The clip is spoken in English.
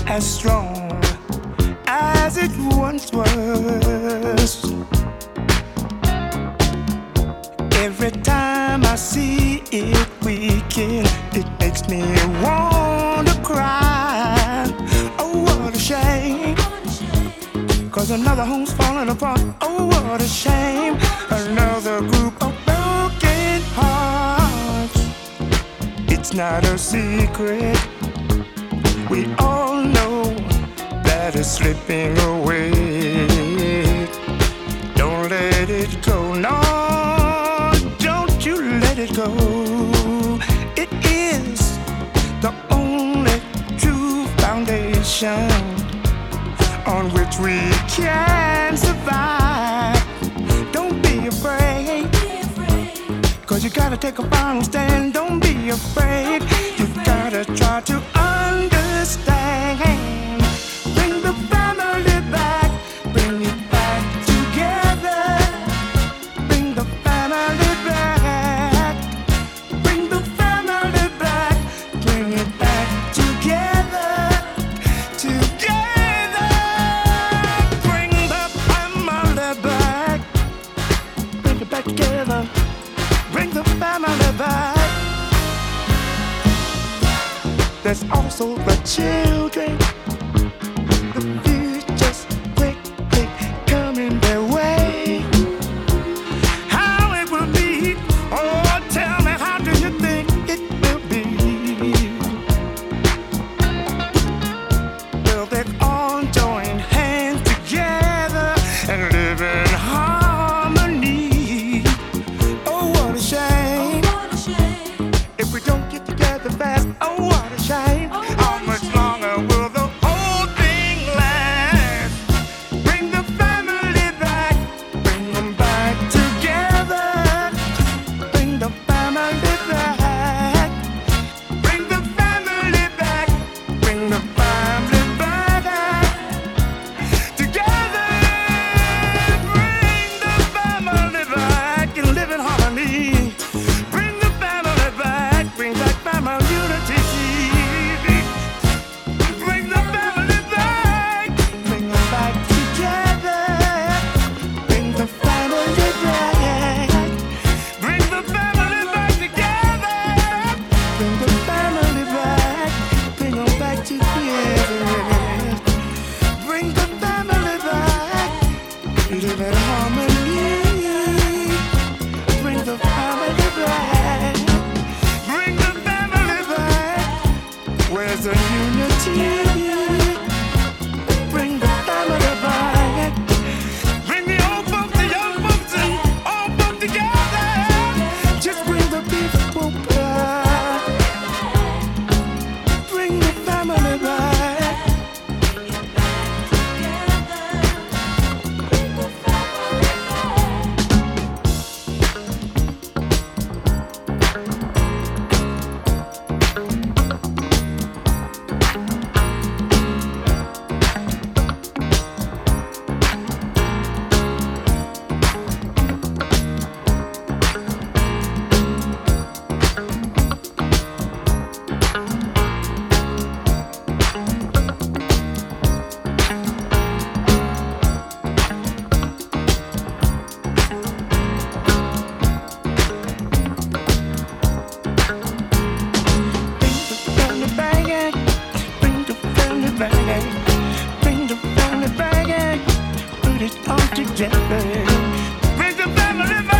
as strong as it once was. Every time I see it weaken, it makes me want to cry. Oh, what a shame. 'Cause another home's falling apart. Oh, what a shame. Another group of broken hearts. It's not a secret. We all know that it's slipping away. Don't let it go. No, don't you let it go. It is the only true foundation on which we can survive. Don't be afraid, 'cause you gotta take a final stand. Don't be afraid, you gotta try to understand. Bring the family back, bring it back together. Bring the family back, bring the family back, bring it back together, together. Bring the family back, bring it back together. Bring the family back. There's also the children, the future's quickly coming their way. How it will be, oh, tell me, how do you think it will be? Will they all join hands together and live in harmony? Oh, what a shame. If we don't get together fast, oh, what a shame. How much longer will the whole thing last? Bring the family back, bring them back together. Bring the family back, bring the family back, bring the family back together. Bring the family back and live in harmony. Bring the family back, bring back family unity. Bring the family back, bring them back together. Bring the family back, bring the family back together. Bring the family back, bring them back together. Bring the family back, live in harmony. Bring the family back, bring the family back. Where's the unity? Bring the family back. Bring the old folks, the young folks, and all folks together. Just bring the people back. Bring the family back. Bring the family back, bring the family back, put it all together. Bring the family back.